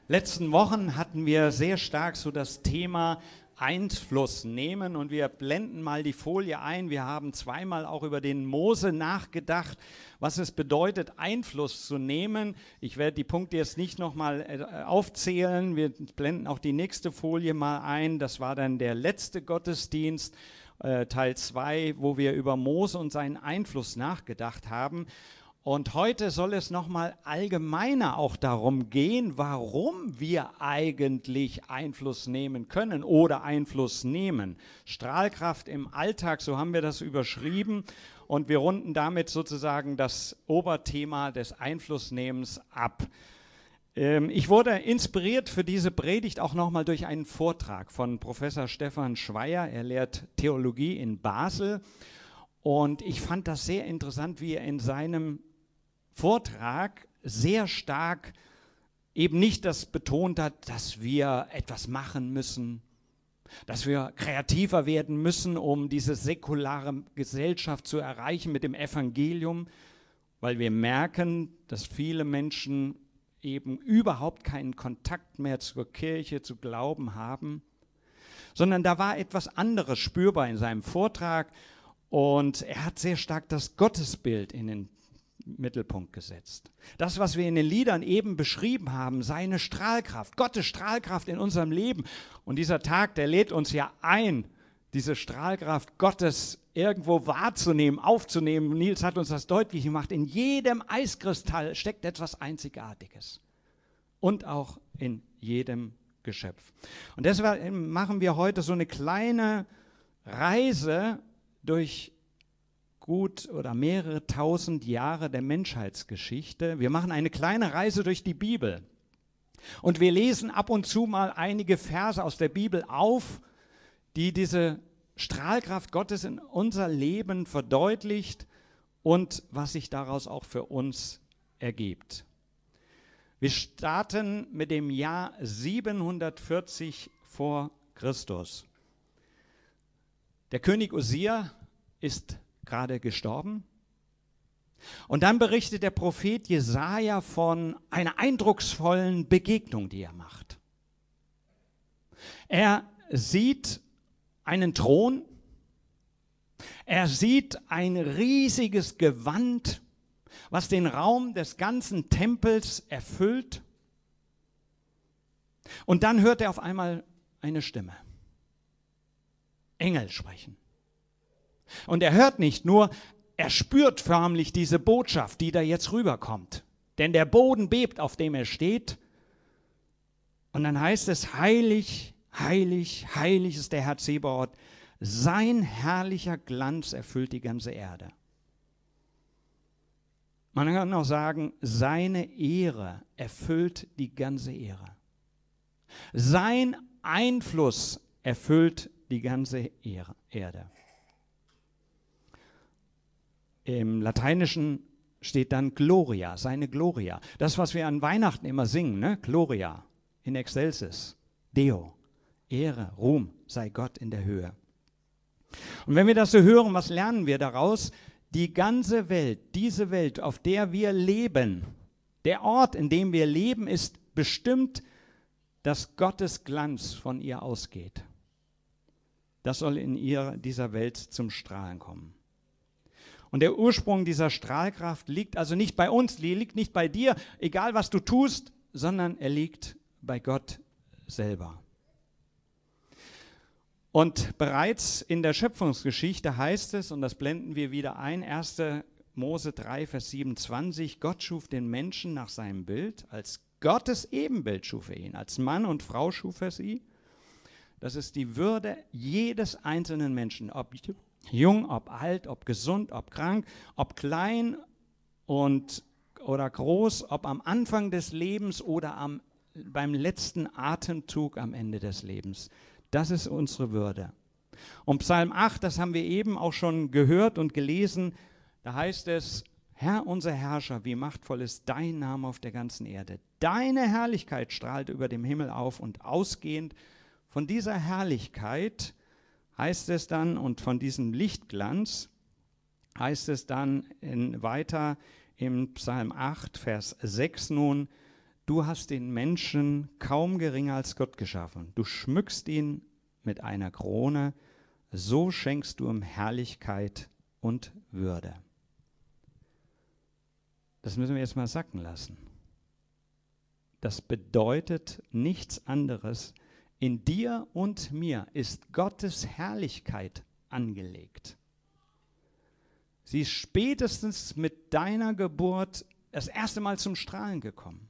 Letzten Wochen hatten wir sehr stark so das Thema Einfluss nehmen und wir blenden mal die Folie ein. Wir haben zweimal auch über den Mose nachgedacht, was es bedeutet, Einfluss zu nehmen. Ich werde die Punkte jetzt nicht nochmal aufzählen. Wir blenden auch die nächste Folie mal ein. Das war dann der letzte Gottesdienst, Teil 2, wo wir über Mose und seinen Einfluss nachgedacht haben. Und heute soll es nochmal allgemeiner auch darum gehen, warum wir eigentlich Einfluss nehmen können oder Einfluss nehmen. Strahlkraft im Alltag, so haben wir das überschrieben. Und wir runden damit sozusagen das Oberthema des Einflussnehmens ab. Ich wurde inspiriert für diese Predigt auch nochmal durch einen Vortrag von Professor Stefan Schweier. Er lehrt Theologie in Basel. Und ich fand das sehr interessant, wie er in seinem Vortrag sehr stark eben nicht das betont hat, dass wir etwas machen müssen, dass wir kreativer werden müssen, um diese säkulare Gesellschaft zu erreichen mit dem Evangelium, weil wir merken, dass viele Menschen eben überhaupt keinen Kontakt mehr zur Kirche, zu Glauben haben, sondern da war etwas anderes spürbar in seinem Vortrag und er hat sehr stark das Gottesbild in den Mittelpunkt gesetzt. Das, was wir in den Liedern eben beschrieben haben, seine Strahlkraft, Gottes Strahlkraft in unserem Leben. Und dieser Tag, der lädt uns ja ein, diese Strahlkraft Gottes irgendwo wahrzunehmen, aufzunehmen. Nils hat uns das deutlich gemacht. In jedem Eiskristall steckt etwas Einzigartiges. Und auch in jedem Geschöpf. Und deshalb machen wir heute so eine kleine Reise durch gut oder mehrere tausend Jahre der Menschheitsgeschichte. Wir machen eine kleine Reise durch die Bibel. Und wir lesen ab und zu mal einige Verse aus der Bibel auf, die diese Strahlkraft Gottes in unser Leben verdeutlicht und was sich daraus auch für uns ergibt. Wir starten mit dem Jahr 740 vor Christus. Der König Usia ist gerade gestorben. Und dann berichtet der Prophet Jesaja von einer eindrucksvollen Begegnung, die er macht. Er sieht einen Thron, er sieht ein riesiges Gewand, was den Raum des ganzen Tempels erfüllt. Und dann hört er auf einmal eine Stimme. Engel sprechen. Und er hört nicht nur, er spürt förmlich diese Botschaft, die da jetzt rüberkommt. Denn der Boden bebt, auf dem er steht. Und dann heißt es, heilig, heilig, heilig ist der Herr Zebaoth. Sein herrlicher Glanz erfüllt die ganze Erde. Man kann auch sagen, seine Ehre erfüllt die ganze Ehre. Sein Einfluss erfüllt die ganze Erde. Im Lateinischen steht dann Gloria, seine Gloria. Das, was wir an Weihnachten immer singen, ne? Gloria in excelsis, Deo, Ehre, Ruhm sei Gott in der Höhe. Und wenn wir das so hören, was lernen wir daraus? Die ganze Welt, diese Welt, auf der wir leben, der Ort, in dem wir leben, ist bestimmt, dass Gottes Glanz von ihr ausgeht. Das soll in dieser Welt zum Strahlen kommen. Und der Ursprung dieser Strahlkraft liegt also nicht bei uns, liegt nicht bei dir, egal was du tust, sondern er liegt bei Gott selber. Und bereits in der Schöpfungsgeschichte heißt es, und das blenden wir wieder ein, 1. Mose 3, Vers 27, Gott schuf den Menschen nach seinem Bild, als Gottes Ebenbild schuf er ihn, als Mann und Frau schuf er sie. Das ist die Würde jedes einzelnen Menschen, ob jung, ob alt, ob gesund, ob krank, ob klein oder groß, ob am Anfang des Lebens oder beim letzten Atemzug am Ende des Lebens. Das ist unsere Würde. Und Psalm 8, das haben wir eben auch schon gehört und gelesen, da heißt es, Herr, unser Herrscher, wie machtvoll ist dein Name auf der ganzen Erde. Deine Herrlichkeit strahlt über dem Himmel auf und ausgehend von dieser Herrlichkeit heißt es dann, und von diesem Lichtglanz heißt es dann weiter im Psalm 8, Vers 6 nun, Du hast den Menschen kaum geringer als Gott geschaffen. Du schmückst ihn mit einer Krone, so schenkst du ihm Herrlichkeit und Würde. Das müssen wir jetzt mal sacken lassen. Das bedeutet nichts anderes. In dir und mir ist Gottes Herrlichkeit angelegt. Sie ist spätestens mit deiner Geburt das erste Mal zum Strahlen gekommen.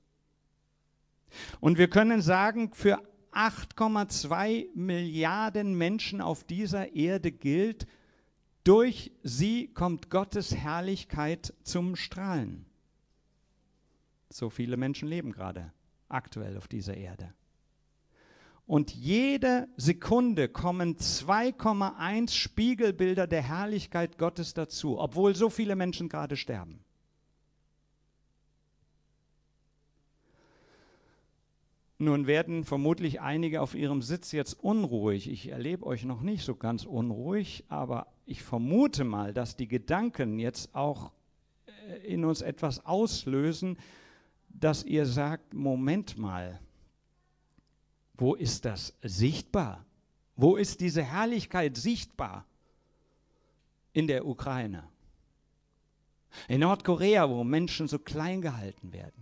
Und wir können sagen, für 8,2 Milliarden Menschen auf dieser Erde gilt, durch sie kommt Gottes Herrlichkeit zum Strahlen. So viele Menschen leben gerade aktuell auf dieser Erde. Und jede Sekunde kommen 2,1 Spiegelbilder der Herrlichkeit Gottes dazu, obwohl so viele Menschen gerade sterben. Nun werden vermutlich einige auf ihrem Sitz jetzt unruhig. Ich erlebe euch noch nicht so ganz unruhig, aber ich vermute mal, dass die Gedanken jetzt auch in uns etwas auslösen, dass ihr sagt, Moment mal, wo ist das sichtbar? Wo ist diese Herrlichkeit sichtbar? In der Ukraine. In Nordkorea, wo Menschen so klein gehalten werden.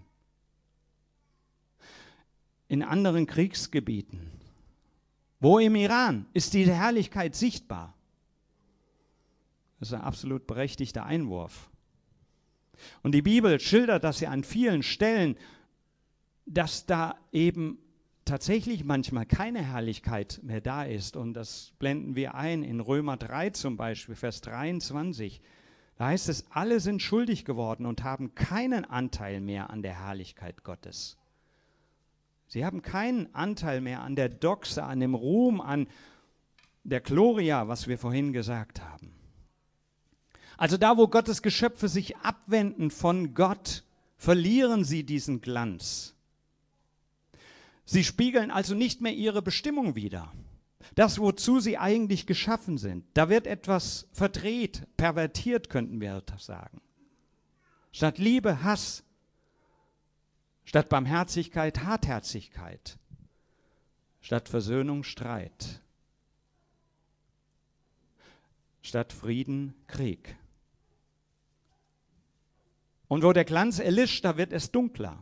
In anderen Kriegsgebieten. Wo im Iran ist diese Herrlichkeit sichtbar? Das ist ein absolut berechtigter Einwurf. Und die Bibel schildert das ja an vielen Stellen, dass da eben tatsächlich manchmal keine Herrlichkeit mehr da ist. Und das blenden wir ein in Römer 3 zum Beispiel, Vers 23. Da heißt es, alle sind schuldig geworden und haben keinen Anteil mehr an der Herrlichkeit Gottes. Sie haben keinen Anteil mehr an der Doxe, an dem Ruhm, an der Gloria, was wir vorhin gesagt haben. Also da, wo Gottes Geschöpfe sich abwenden von Gott, verlieren sie diesen Glanz. Sie spiegeln also nicht mehr ihre Bestimmung wider. Das, wozu sie eigentlich geschaffen sind. Da wird etwas verdreht, pervertiert, könnten wir das sagen. Statt Liebe, Hass. Statt Barmherzigkeit, Hartherzigkeit. Statt Versöhnung, Streit. Statt Frieden, Krieg. Und wo der Glanz erlischt, da wird es dunkler.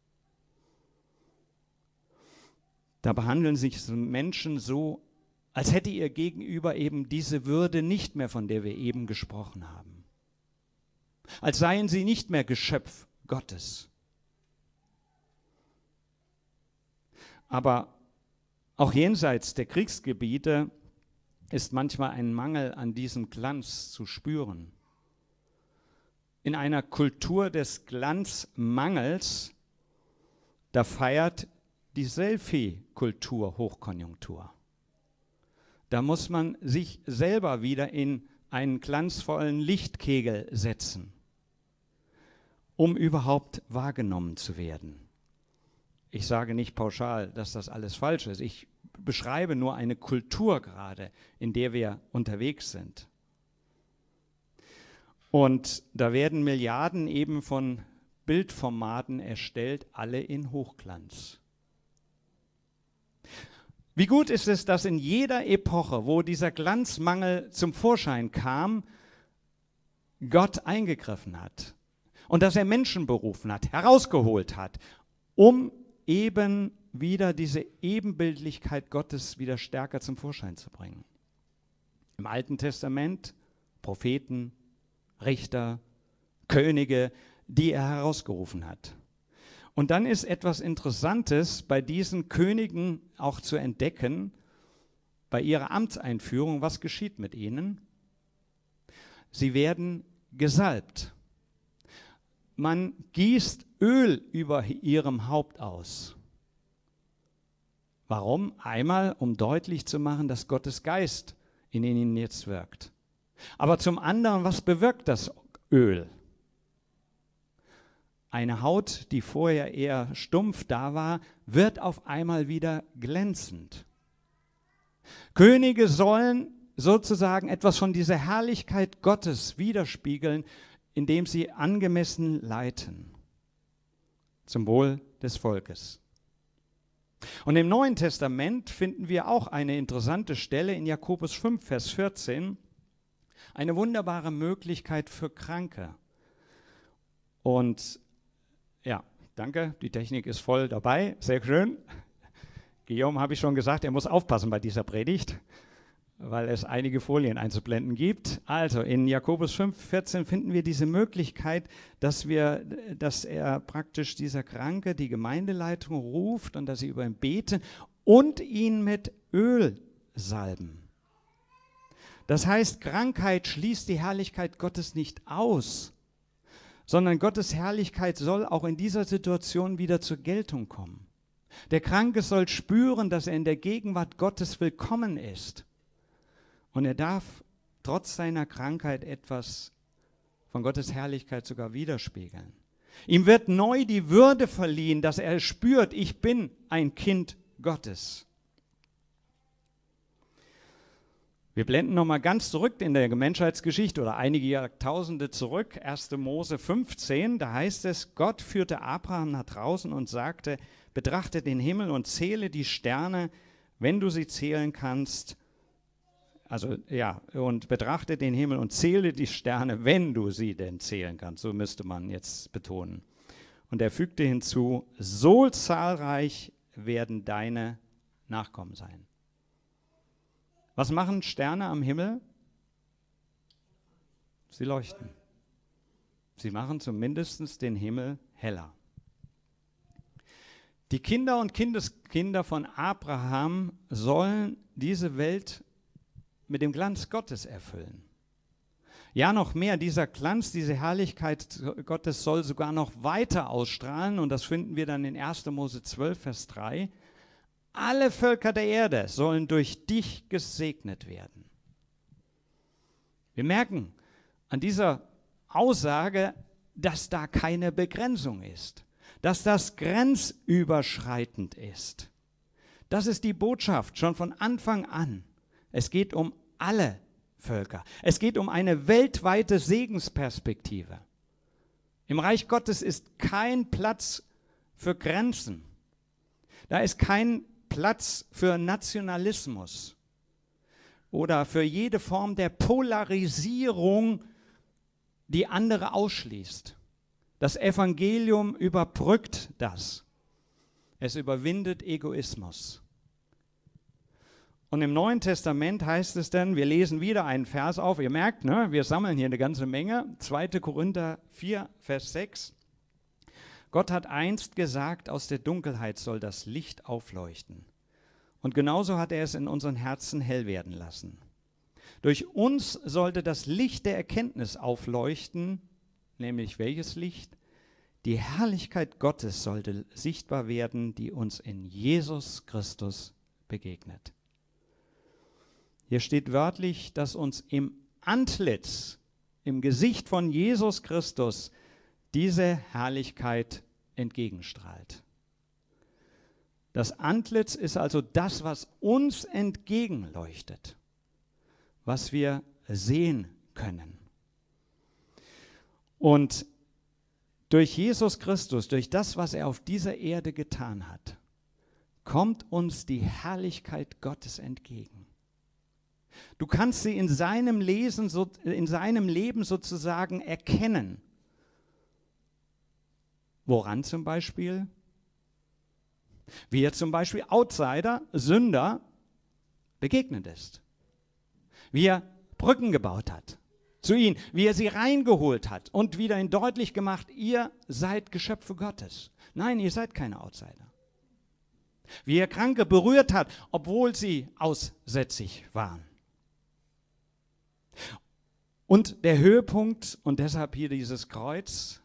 Da behandeln sich Menschen so, als hätte ihr Gegenüber eben diese Würde nicht mehr, von der wir eben gesprochen haben. Als seien sie nicht mehr Geschöpf Gottes. Aber auch jenseits der Kriegsgebiete ist manchmal ein Mangel an diesem Glanz zu spüren. In einer Kultur des Glanzmangels, da feiert die Selfie-Kultur Hochkonjunktur. Da muss man sich selber wieder in einen glanzvollen Lichtkegel setzen, um überhaupt wahrgenommen zu werden. Ich sage nicht pauschal, dass das alles falsch ist. Ich beschreibe nur eine Kultur gerade, in der wir unterwegs sind. Und da werden Milliarden eben von Bildformaten erstellt, alle in Hochglanz. Wie gut ist es, dass in jeder Epoche, wo dieser Glanzmangel zum Vorschein kam, Gott eingegriffen hat und dass er Menschen berufen hat, herausgeholt hat, um eben wieder diese Ebenbildlichkeit Gottes wieder stärker zum Vorschein zu bringen. Im Alten Testament Propheten, Richter, Könige, die er herausgerufen hat. Und dann ist etwas Interessantes bei diesen Königen auch zu entdecken, bei ihrer Amtseinführung, was geschieht mit ihnen? Sie werden gesalbt. Man gießt Öl über ihrem Haupt aus. Warum? Einmal, um deutlich zu machen, dass Gottes Geist in ihnen jetzt wirkt. Aber zum anderen, was bewirkt das Öl? Eine Haut, die vorher eher stumpf da war, wird auf einmal wieder glänzend. Könige sollen sozusagen etwas von dieser Herrlichkeit Gottes widerspiegeln, indem sie angemessen leiten. Zum Wohl des Volkes. Und im Neuen Testament finden wir auch eine interessante Stelle in Jakobus 5, Vers 14, eine wunderbare Möglichkeit für Kranke. Und ja, danke, die Technik ist voll dabei, sehr schön. Guillaume, habe ich schon gesagt, er muss aufpassen bei dieser Predigt, weil es einige Folien einzublenden gibt. Also in Jakobus 5, 14 finden wir diese Möglichkeit, dass er praktisch dieser Kranke die Gemeindeleitung ruft und dass sie über ihn beten und ihn mit Öl salben. Das heißt, Krankheit schließt die Herrlichkeit Gottes nicht aus, sondern Gottes Herrlichkeit soll auch in dieser Situation wieder zur Geltung kommen. Der Kranke soll spüren, dass er in der Gegenwart Gottes willkommen ist. Und er darf trotz seiner Krankheit etwas von Gottes Herrlichkeit sogar widerspiegeln. Ihm wird neu die Würde verliehen, dass er spürt, ich bin ein Kind Gottes. Wir blenden nochmal ganz zurück in der Menschheitsgeschichte oder einige Jahrtausende zurück, 1. Mose 15, da heißt es, Gott führte Abraham nach draußen und sagte, betrachte den Himmel und zähle die Sterne, wenn du sie zählen kannst. Und betrachte den Himmel und zähle die Sterne, wenn du sie denn zählen kannst. So müsste man jetzt betonen. Und er fügte hinzu, so zahlreich werden deine Nachkommen sein. Was machen Sterne am Himmel? Sie leuchten. Sie machen zumindest den Himmel heller. Die Kinder und Kindeskinder von Abraham sollen diese Welt mit dem Glanz Gottes erfüllen. Ja, noch mehr, dieser Glanz, diese Herrlichkeit Gottes soll sogar noch weiter ausstrahlen und das finden wir dann in 1. Mose 12, Vers 3. Alle Völker der Erde sollen durch dich gesegnet werden. Wir merken an dieser Aussage, dass da keine Begrenzung ist, dass das grenzüberschreitend ist. Das ist die Botschaft schon von Anfang an. Es geht um alle Völker. Es geht um eine weltweite Segensperspektive. Im Reich Gottes ist kein Platz für Grenzen. Da ist kein Platz für Nationalismus oder für jede Form der Polarisierung, die andere ausschließt. Das Evangelium überbrückt das. Es überwindet Egoismus. Und im Neuen Testament heißt es dann, wir lesen wieder einen Vers auf, ihr merkt, ne, wir sammeln hier eine ganze Menge, 2. Korinther 4, Vers 6. Gott hat einst gesagt, aus der Dunkelheit soll das Licht aufleuchten. Und genauso hat er es in unseren Herzen hell werden lassen. Durch uns sollte das Licht der Erkenntnis aufleuchten, nämlich welches Licht? Die Herrlichkeit Gottes sollte sichtbar werden, die uns in Jesus Christus begegnet. Hier steht wörtlich, dass uns im Antlitz, im Gesicht von Jesus Christus, diese Herrlichkeit entgegenstrahlt. Das Antlitz ist also das, was uns entgegenleuchtet, was wir sehen können. Und durch Jesus Christus, durch das, was er auf dieser Erde getan hat, kommt uns die Herrlichkeit Gottes entgegen. Du kannst sie in seinem Leben sozusagen erkennen. Woran zum Beispiel? Wie er zum Beispiel Outsider, Sünder begegnet ist. Wie er Brücken gebaut hat zu ihnen, wie er sie reingeholt hat und wieder ihnen deutlich gemacht, ihr seid Geschöpfe Gottes. Nein, ihr seid keine Outsider. Wie er Kranke berührt hat, obwohl sie aussätzig waren. Und der Höhepunkt, und deshalb hier dieses Kreuz,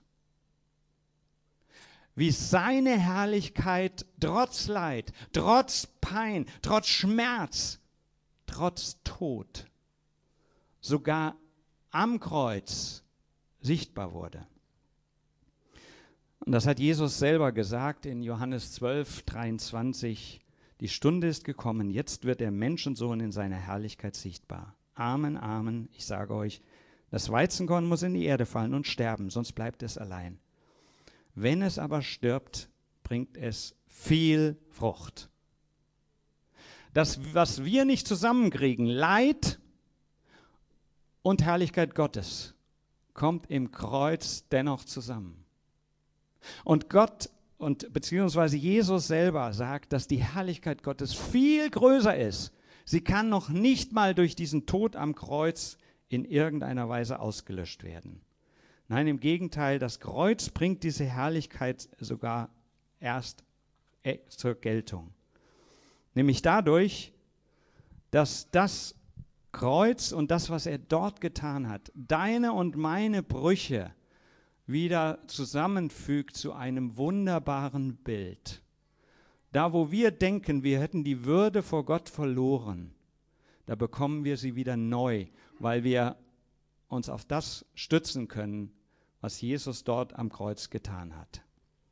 wie seine Herrlichkeit trotz Leid, trotz Pein, trotz Schmerz, trotz Tod, sogar am Kreuz sichtbar wurde. Und das hat Jesus selber gesagt in Johannes 12, 23. Die Stunde ist gekommen, jetzt wird der Menschensohn in seiner Herrlichkeit sichtbar. Amen, Amen, ich sage euch, das Weizenkorn muss in die Erde fallen und sterben, sonst bleibt es allein. Wenn es aber stirbt, bringt es viel Frucht. Das, was wir nicht zusammenkriegen, Leid und Herrlichkeit Gottes, kommt im Kreuz dennoch zusammen. Und Gott beziehungsweise Jesus selber sagt, dass die Herrlichkeit Gottes viel größer ist. Sie kann noch nicht mal durch diesen Tod am Kreuz in irgendeiner Weise ausgelöscht werden. Nein, im Gegenteil, das Kreuz bringt diese Herrlichkeit sogar erst zur Geltung. Nämlich dadurch, dass das Kreuz und das, was er dort getan hat, deine und meine Brüche wieder zusammenfügt zu einem wunderbaren Bild. Da, wo wir denken, wir hätten die Würde vor Gott verloren, da bekommen wir sie wieder neu, weil wir uns auf das stützen können, was Jesus dort am Kreuz getan hat.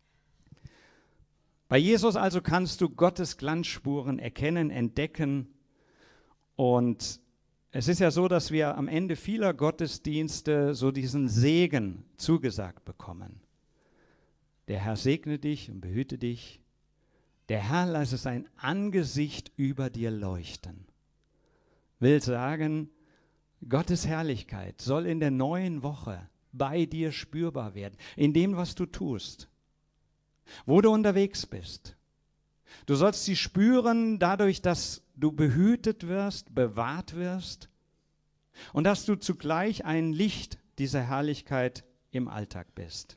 Bei Jesus also kannst du Gottes Glanzspuren erkennen, entdecken. Und es ist ja so, dass wir am Ende vieler Gottesdienste so diesen Segen zugesagt bekommen. Der Herr segne dich und behüte dich. Der Herr lasse sein Angesicht über dir leuchten. Will sagen, Gottes Herrlichkeit soll in der neuen Woche bei dir spürbar werden, in dem, was du tust, wo du unterwegs bist. Du sollst sie spüren dadurch, dass du behütet wirst, bewahrt wirst und dass du zugleich ein Licht dieser Herrlichkeit im Alltag bist.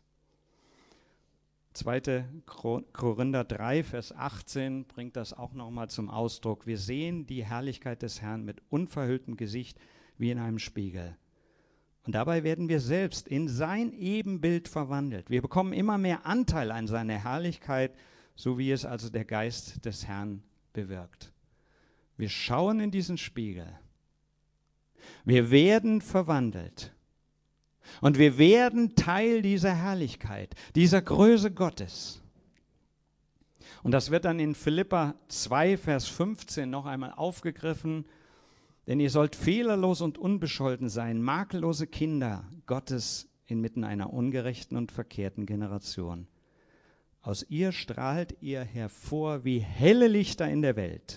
2. Korinther 3, Vers 18 bringt das auch nochmal zum Ausdruck. Wir sehen die Herrlichkeit des Herrn mit unverhülltem Gesicht wie in einem Spiegel. Und dabei werden wir selbst in sein Ebenbild verwandelt. Wir bekommen immer mehr Anteil an seiner Herrlichkeit, so wie es also der Geist des Herrn bewirkt. Wir schauen in diesen Spiegel. Wir werden verwandelt. Und wir werden Teil dieser Herrlichkeit, dieser Größe Gottes. Und das wird dann in Philipper 2, Vers 15 noch einmal aufgegriffen. Denn ihr sollt fehlerlos und unbescholten sein, makellose Kinder Gottes inmitten einer ungerechten und verkehrten Generation. Aus ihr strahlt ihr hervor wie helle Lichter in der Welt.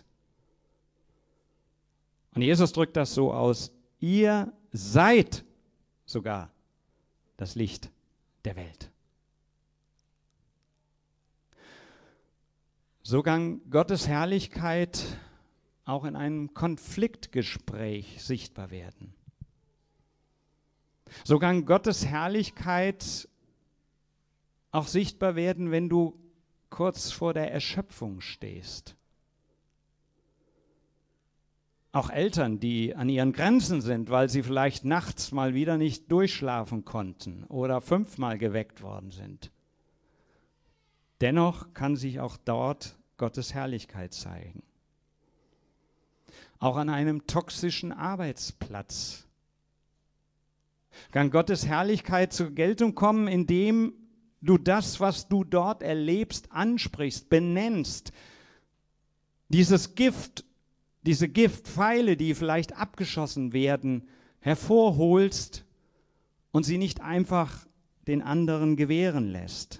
Und Jesus drückt das so aus, ihr seid sogar das Licht der Welt. So kann Gottes Herrlichkeit auch in einem Konfliktgespräch sichtbar werden. So kann Gottes Herrlichkeit auch sichtbar werden, wenn du kurz vor der Erschöpfung stehst. Auch Eltern, die an ihren Grenzen sind, weil sie vielleicht nachts mal wieder nicht durchschlafen konnten oder 5-mal geweckt worden sind. Dennoch kann sich auch dort Gottes Herrlichkeit zeigen. Auch an einem toxischen Arbeitsplatz kann Gottes Herrlichkeit zur Geltung kommen, indem du das, was du dort erlebst, ansprichst, benennst. Dieses Gift, diese Giftpfeile, die vielleicht abgeschossen werden, hervorholst und sie nicht einfach den anderen gewähren lässt.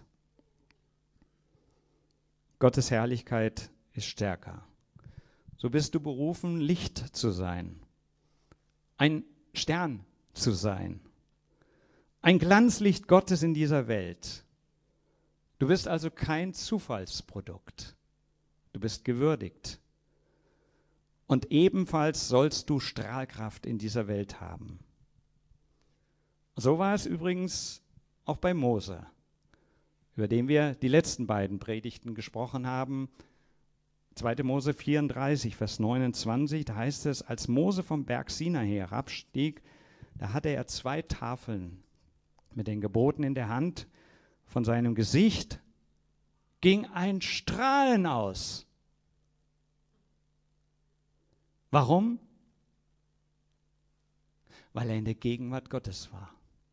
Gottes Herrlichkeit ist stärker. So bist du berufen, Licht zu sein, ein Stern zu sein, ein Glanzlicht Gottes in dieser Welt. Du bist also kein Zufallsprodukt. Du bist gewürdigt. Und ebenfalls sollst du Strahlkraft in dieser Welt haben. So war es übrigens auch bei Mose, über den wir die letzten beiden Predigten gesprochen haben. 2. Mose 34, Vers 29, da heißt es, als Mose vom Berg Sinai herabstieg, da hatte er 2 Tafeln mit den Geboten in der Hand. Von seinem Gesicht ging ein Strahlen aus. Warum? Weil er in der Gegenwart Gottes war.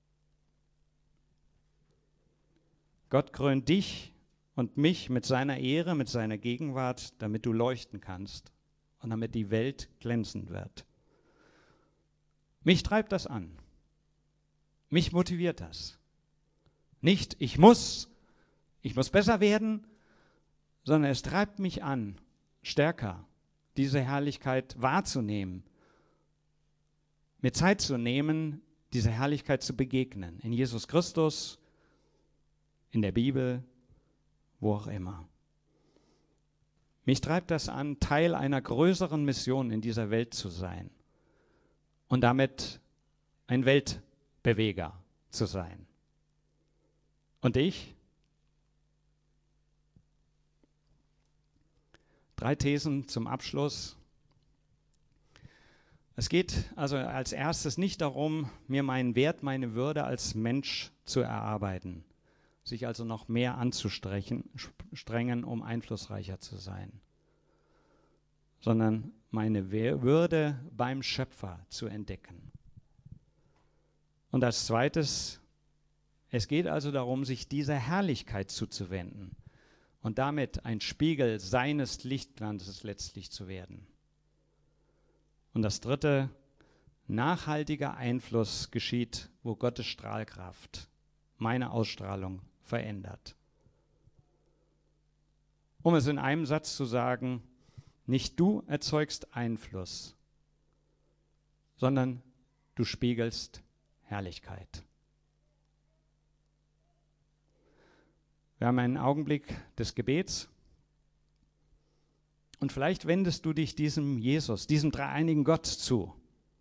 Gott krönt dich und mich mit seiner Ehre, mit seiner Gegenwart, damit du leuchten kannst und damit die Welt glänzend wird. Mich treibt das an. Mich motiviert das. Nicht, ich muss besser werden, sondern es treibt mich an, stärker diese Herrlichkeit wahrzunehmen, mir Zeit zu nehmen, dieser Herrlichkeit zu begegnen. In Jesus Christus, in der Bibel, wo auch immer. Mich treibt das an, Teil einer größeren Mission in dieser Welt zu sein und damit ein Weltbeweger zu sein. Und ich? 3 Thesen zum Abschluss. Es geht also als erstes nicht darum, mir meinen Wert, meine Würde als Mensch zu erarbeiten, sich also noch mehr anzustrengen, um einflussreicher zu sein, sondern meine Würde beim Schöpfer zu entdecken. Und als zweites, es geht also darum, sich dieser Herrlichkeit zuzuwenden und damit ein Spiegel seines Lichtglanzes letztlich zu werden. Und das dritte, nachhaltiger Einfluss geschieht, wo Gottes Strahlkraft meine Ausstrahlung verändert. Um es in einem Satz zu sagen, nicht du erzeugst Einfluss, sondern du spiegelst Herrlichkeit. Wir haben einen Augenblick des Gebets. Und vielleicht wendest du dich diesem Jesus, diesem dreieinigen Gott zu,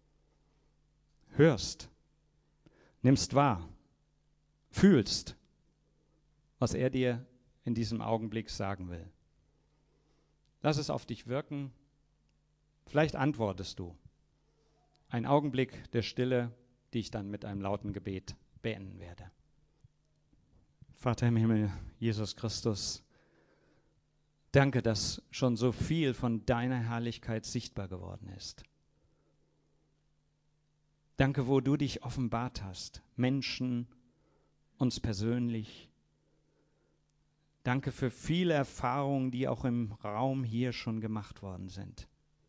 hörst, nimmst wahr, fühlst, was er dir in diesem Augenblick sagen will. Lass es auf dich wirken, vielleicht antwortest du. Ein Augenblick der Stille, die ich dann mit einem lauten Gebet beenden werde. Vater im Himmel, Jesus Christus, danke, dass schon so viel von deiner Herrlichkeit sichtbar geworden ist. Danke, wo du dich offenbart hast, Menschen, uns persönlich. Danke für viele Erfahrungen, die auch im Raum hier schon gemacht worden sind.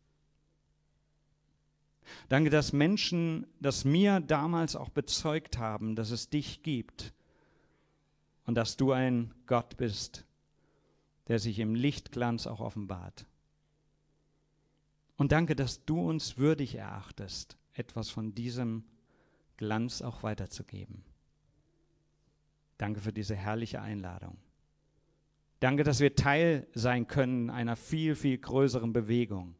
Danke, dass Menschen das mir damals auch bezeugt haben, dass es dich gibt und dass du ein Gott bist, der sich im Lichtglanz auch offenbart. Und danke, dass du uns würdig erachtest, etwas von diesem Glanz auch weiterzugeben. Danke für diese herrliche Einladung. Danke, dass wir Teil sein können einer viel, viel größeren Bewegung.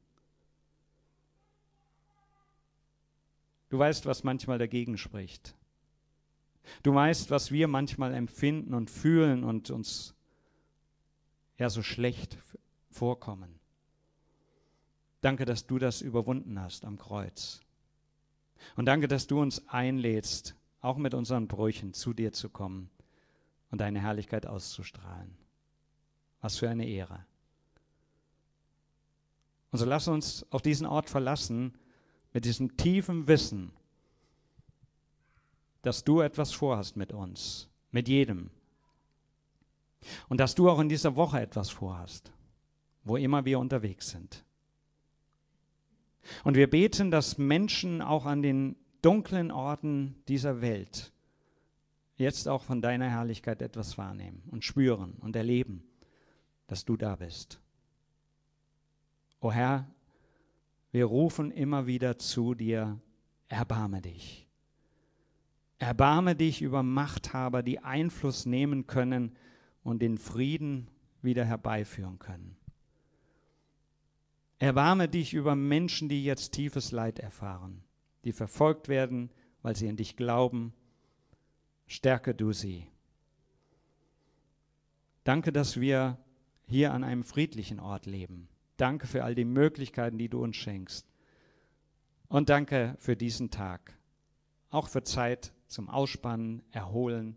Du weißt, was manchmal dagegen spricht. Du weißt, was wir manchmal empfinden und fühlen und uns ja so schlecht vorkommen. Danke, dass du das überwunden hast am Kreuz. Und danke, dass du uns einlädst, auch mit unseren Brüchen zu dir zu kommen und deine Herrlichkeit auszustrahlen. Was für eine Ehre. Und so lass uns auf diesen Ort verlassen mit diesem tiefen Wissen, dass du etwas vorhast mit uns, mit jedem. Und dass du auch in dieser Woche etwas vorhast, wo immer wir unterwegs sind. Und wir beten, dass Menschen auch an den dunklen Orten dieser Welt jetzt auch von deiner Herrlichkeit etwas wahrnehmen und spüren und erleben, dass du da bist. O Herr, wir rufen immer wieder zu dir, erbarme dich. Erbarme dich über Machthaber, die Einfluss nehmen können und den Frieden wieder herbeiführen können. Erbarme dich über Menschen, die jetzt tiefes Leid erfahren, die verfolgt werden, weil sie an dich glauben. Stärke du sie. Danke, dass wir hier an einem friedlichen Ort leben. Danke für all die Möglichkeiten, die du uns schenkst. Und danke für diesen Tag. Auch für Zeit zum Ausspannen, Erholen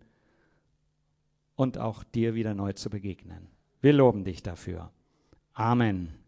und auch dir wieder neu zu begegnen. Wir loben dich dafür. Amen.